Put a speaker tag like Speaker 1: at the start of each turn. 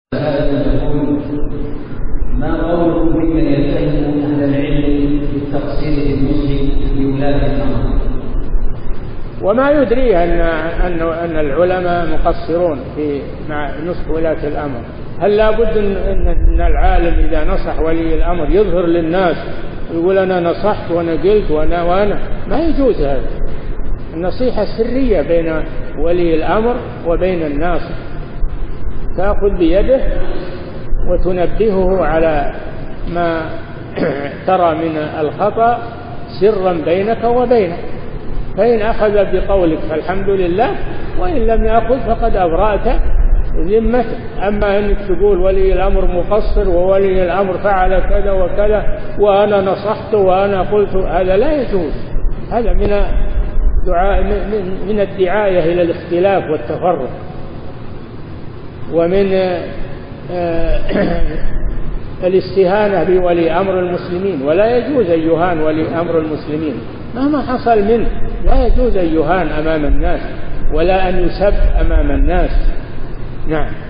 Speaker 1: هذا يقول: ما قولكم بمن يتهم أهل العلم بالتقصير في المسلم في ولاة الأمر؟
Speaker 2: وما يدري أن العلماء مقصرون في مع نصح ولاة الأمر. هل لا بد أن العالم إذا نصح ولي الأمر يظهر للناس يقول أنا نصحت وأنا قلت وأنا ما يجوز هذا. النصيحة سرية بين ولي الأمر وبين الناس، تأخذ بيده وتنبهه على ما ترى من الخطأ سرا بينك وبينه، فإن أخذ بقولك فالحمد لله، وإن لم يأخذ فقد أبرأت ذمته. أما أنك تقول ولي الأمر مقصر وولي الأمر فعل كذا وكذا وأنا نصحت وأنا قلت، هذا لا يجوز. هذا من الدعاية إلى الاختلاف والتفرق، ومن الاستهانة بولي أمر المسلمين. ولا يجوز أن يهان ولي أمر المسلمين مهما حصل منه، لا يجوز أن يهان أمام الناس ولا أن يسب أمام الناس. نعم.